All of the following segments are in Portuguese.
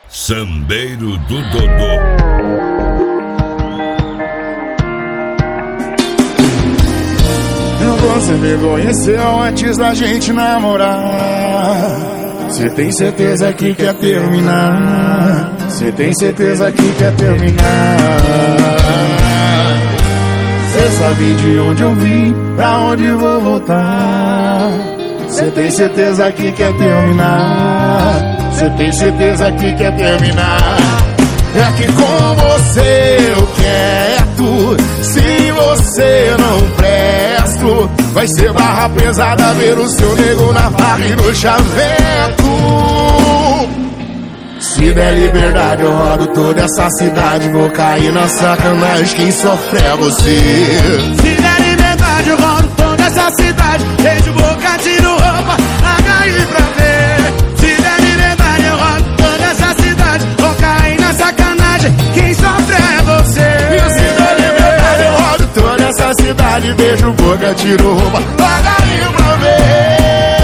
Sambeiro do Dodô. Você me conheceu antes da gente namorar. Cê tem certeza que quer terminar? Cê tem certeza que quer terminar? Cê sabe de onde eu vim, pra onde vou voltar. Cê tem certeza que quer terminar? Cê tem certeza que quer terminar? É que com você eu quero. Se você não presto, vai ser barra pesada ver o seu nego na farra e no chaveco. Se der liberdade eu rodo toda essa cidade, vou cair na sacanagem, quem sofre é você. Se der liberdade eu rodo toda essa cidade, beijo, boca, tiro roupa, larga aí pra ver. Se der liberdade eu rodo toda essa cidade, vou cair na sacanagem, quem sofre é você. Essa cidade, beijo, boca, tiro roupa, larga aí pra ver.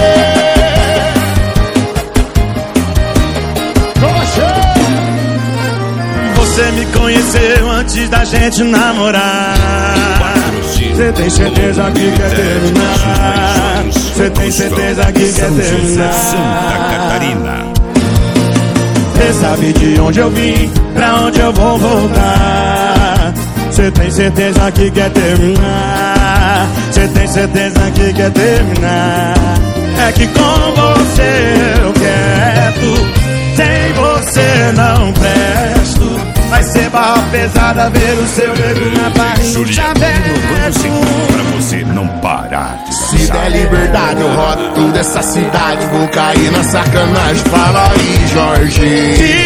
Você me conheceu antes da gente namorar. Você tem certeza que quer terminar? Você tem certeza que quer terminar? Santa Catarina. Você sabe de onde eu vim, pra onde eu vou voltar. Cê tem certeza que quer terminar? Cê tem certeza que quer terminar? É que com você eu quero, sem você não presto. Vai ser barra pesada ver o seu nego na barriga chaveco. Pra você não parar de Se der liberdade eu rodo toda essa cidade, vou cair na sacanagem, fala aí, Jorge.